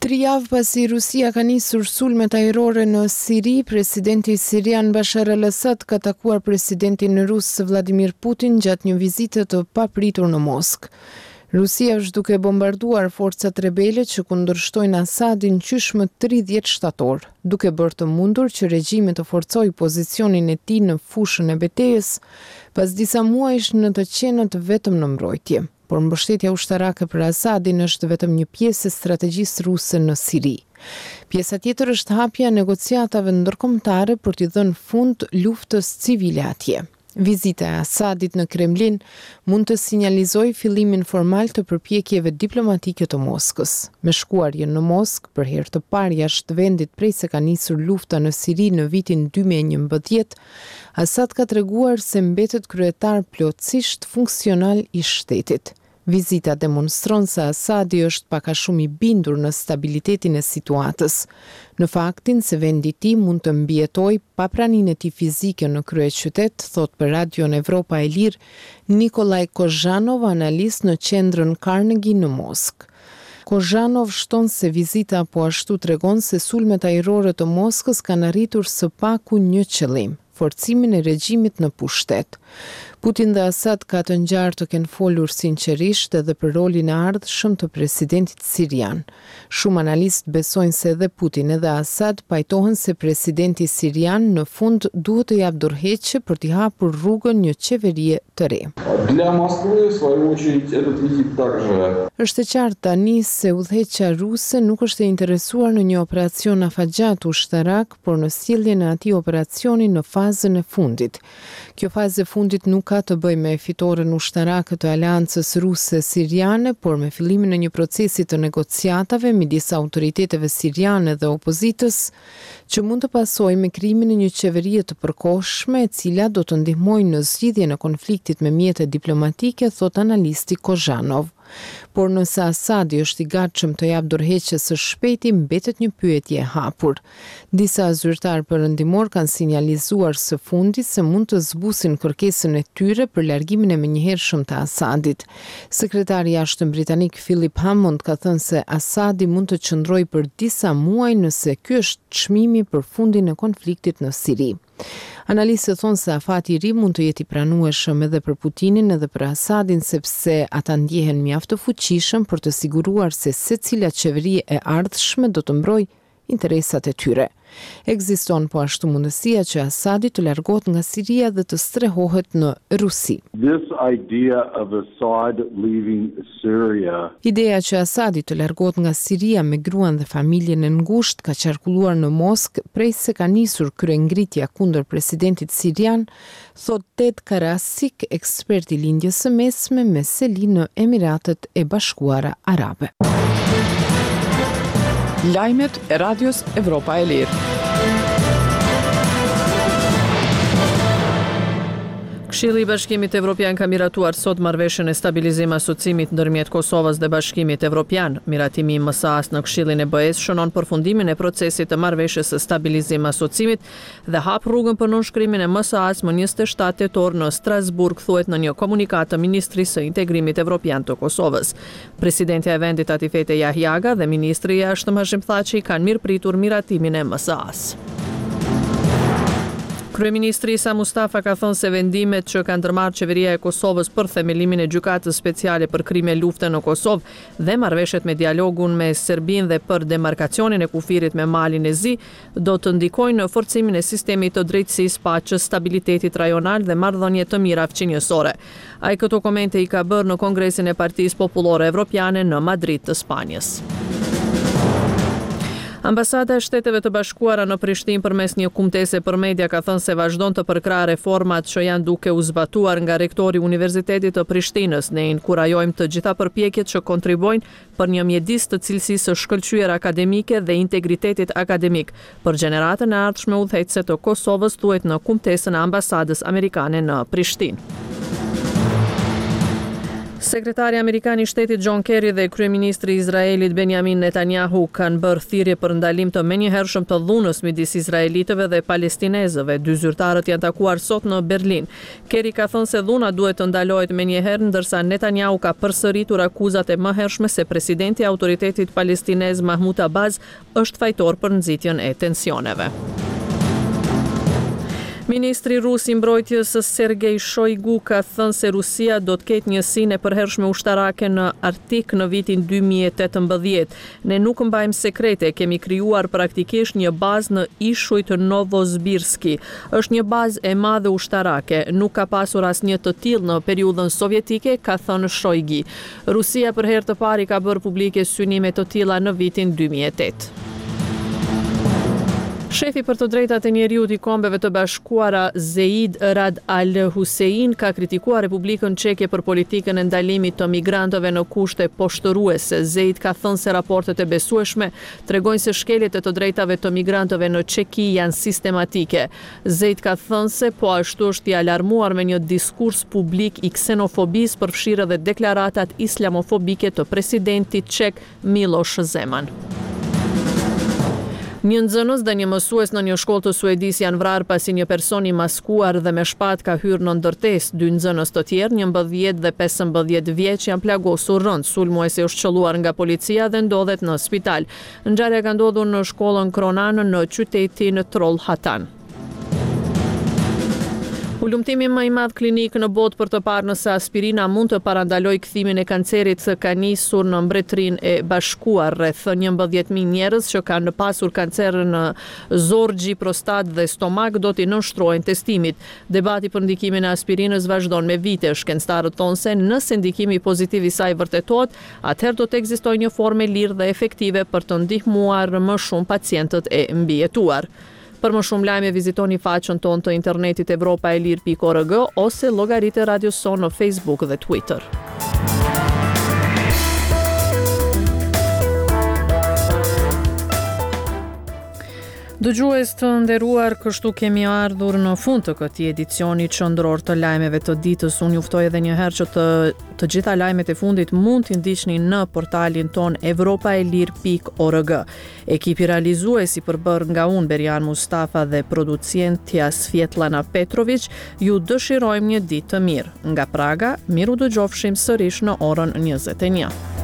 3 javë pasi Rusia ka nisur sulmet ajrore në Siri, presidenti sirian Bashar al-Assad ka takuar presidentin rus Vladimir Putin gjatë një vizite të papritur në Moskë. Rusia është duke bombarduar forcat rebele që kundërshtojnë Assadin qysh më 30 shtator, duke bërë të mundur që regjimi të forcojë pozicionin e tij në fushën e betejës pas disa muajsh në të qenët vetëm në mbrojtje. Por mbështetja ushtarake për Assadin është vetëm një pjesë e strategjisë ruse në Siri. Pjesa tjetër është hapja e negociatave ndërkombëtare për t'i dhënë fund luftës civile atje. Vizita e Assadit në Kremlin mund të sinjalizojë fillimin formal të përpjekjeve diplomatike të Moskës. Me shkuarjen në Moskë për herë të parë jashtë vendit prej se ka nisur lufta në Siri në vitin 2011, Assad ka treguar se mbetet kryetar plotësisht funksional i shtetit. Vizita demonstron se Assadi është pak a shumë i bindur në stabilitetin e situatës, në faktin se vendi i tij mund të mbijetojë pa praninë e tij fizike në kryeqytet, thot për Radion Evropa e Lirë Nikolaj Kozhanov, analist në qendrën Carnegie në Moskë. Kozhanov shton se vizita po ashtu tregon se sulmet ajrore të Moskës kanë arritur së paku një qëllim: forcimin e regjimit në pushtet. Putin dhe Assad ka të ngjarë të kenë folur sinqerisht edhe për rolin e ardhshëm të presidentit sirian. Shumë analistë besojnë se edhe Putin edhe Assad pajtohen se presidenti sirian në fund duhet të jap dorëheqje për t'i hapur rrugën një qeverie të re. Для Москвы, в свою очередь, этот визит также. Është e qartë tani se udhëheqja ruse nuk është e interesuar në një operacion afatgjat ushtarak, por në sjelljen e atij operacioni në fazën e fundit. Kjo fazë e fundit nuk ka të bëjë me fitoren ushtarake të aleancës ruse siriane, por me fillimin e një procesi të negociatave midis autoriteteve siriane dhe opozitës, që mund të pasojë me krijimin e një qeverie të përkohshme, e cila do të ndihmojë në zgjidhjen e konfliktit me mjete diplomatike, thot analisti Kozhanov. Por nëse Assadi është i gatshëm të jap dorëheqje së shpejti, mbetet një pyetje e hapur. Disa zyrtar perëndimor kanë sinjalizuar së fundi se mund të zbusin kërkesën e tyre për largimin e menjëhershëm të Assadit. Sekretari i jashtëm britanik Philip Hammond ka thënë se Assadi mund të qëndrojë për disa muaj nëse ky është çmimi për fundin e konfliktit në Siri. Analistët thonë se afati i ri mund të jetë i pranueshëm edhe për Putinin edhe për Assadin, sepse ata ndjehen mjaft të fuqishëm për të siguruar se secila qeveri e ardhshme do të mbrojë interesat e tyre. Ekziston po ashtu mundësia që Assadi të largohet nga Siria dhe të strehohet në Rusi. Ideja që Assadi të largohet nga Siria me gruan dhe familjen e ngushtë ka qarkulluar në Moskë prej se ka nisur kryengritja kundër presidentit sirian, thot Ted Karasik, ekspert i lindjes së mesme me seli në Emiratet e Bashkuara Arabe. Lajmet e Radios Evropa e Lirë. Këshilli i Bashkimit Evropian ka miratuar sot marrëveshjen e stabilizim asociimit ndërmjet Kosovës dhe Bashkimit Evropian. Miratimi i MSA-s në Këshillin e BE-s shënon përfundimin e procesit të marrëveshjes së stabilizim asociimit dhe hap rrugën për nënshkrimin e MSA-s më 27 tetor në Strasburg, thuhet në një komunikat të Ministrisë së Integrimit Evropian të Kosovës. Presidentja e vendit Atifete Jahjaga dhe ministri i jashtëm Hashim Thaçi kanë mirëpritur miratimin e MSA-s. Kryeministri Isa Mustafa ka thënë se vendimet që ka ndërmarrë qeveria e Kosovës për themelimin e gjykatës speciale për krime lufte në Kosovë dhe marrëveshjet me dialogun me Serbinë dhe për demarkacionin e kufirit me Malin e Zi do të ndikojnë në forcimin e sistemit të drejtësisë, paqes, stabilitetit rajonal dhe marrëdhënie të mira fqinjësore. Ai këto komente i ka bërë në Kongresin e Partisë Popullore Evropiane në Madrid të Spanjës. Ambasada e Shteteve të Bashkuara në Prishtinë përmes një kumtese për media ka thënë se vazhdon të përkrahë reformat që janë duke u zbatuar nga rektori i Universitetit të Prishtinës. Ne inkurajojmë të gjitha përpjekjet që kontribojnë për një mjedis të cilësisë së shkëlqyer akademike dhe integritetit akademik për gjeneratën e ardhshme udhëheqëse të Kosovës, thuhet në kumtesën e ambasadës amerikane në Prishtinë. Sekretari Amerikan I Shtetit John Kerry dhe kryeministri I Izraelit Benjamin Netanyahu kanë bërë thirrje për ndalim të menjëhershëm të dhunës midis izraelitëve dhe palestinezëve. Dy zyrtarët janë takuar sot në Berlin. Kerry ka thënë se dhuna duhet të ndalohet menjëherë, ndërsa Netanyahu ka përsëritur akuzat e mëhershme se presidenti I Autoritetit Palestinez Mahmoud Abbas është fajtor për nxitjen e tensioneve. Ministri rus I mbrojtjes Sergej Shoigu ka thënë se Rusia do të ketë një sinë e përhershme ushtarake në Arktik në vitin 2018. Ne nuk mbajmë sekrete, kemi krijuar praktikisht një bazë në ishujt Novosibirski. Është një bazë e madhe ushtarake, nuk ka pasur asnjë të tillë në periudhën sovjetike, ka thënë Shoigu. Rusia për herë të parë ka bërë publike synime të tilla në vitin 2008. Shefi për të drejtat e njeriut I Kombeve të Bashkuara Zeid Rad Al Hussein ka kritikuar Republikën Çeke për politikën e ndalimit të migrantëve në kushte poshtëruese. Zeid ka thënë se raportet e besueshme tregojnë se shkeljet e të drejtave të migrantëve në Çeki janë sistematike. Zeid ka thënë se po ashtu është I alarmuar me një diskurs publik I ksenofobisë, përfshirë edhe deklaratat islamofobike të presidentit çek Miloš Zeman. Një nxënës dhe një mësues në një shkollë të Suedis janë vrarë pasi një person I maskuar dhe me shpatë ka hyrë në ndërtesë. Dy nxënës të tjerë, 11 dhe 15 vjeç, janë plagosur rënd. Sulmuesi është qelluar nga policia dhe ndodhet në spital. Ngjarja ka ndodhur në shkollën Kronan në qytetin Trollhättan. Ulumtimi më I madh klinik në botë për të parë nëse aspirina mund të parandalojë kthimin e kancerit ka nisur në Mbretërinë e Bashkuar. Rreth 11.000 njerëz që kanë pasur kancer në zorgji, prostat dhe stomak do t'i nënshtrohen testimit. Debati për ndikimin e aspirinës vazhdon me vite. Shkencëtarët thonë se nëse ndikimi pozitiv I saj vërtetohet, atëherë do të ekzistojë një formë lirë dhe efektive për të ndihmuar më shumë pacientët e mbijetuar. Për më shumë lajme vizitoni faqen tonë të internetit evropaelir.org ose llogaritë e Radio Son në Facebook dhe Twitter. Dëgjues të nderuar, kështu kemi ardhur në fund të këtij edicioni qendror të lajmeve të ditës. Unë juftoj edhe një herë që të gjitha lajmet e fundit mund t'i ndiqni në portalin ton evropaelir.org. Ekipi realizues I përbërë nga unë Berian Mustafa dhe producentja Svjetlana Petrović, ju dëshirojmë një ditë të mirë. Nga Praga, miru dëgjofshim sërish në orën 21.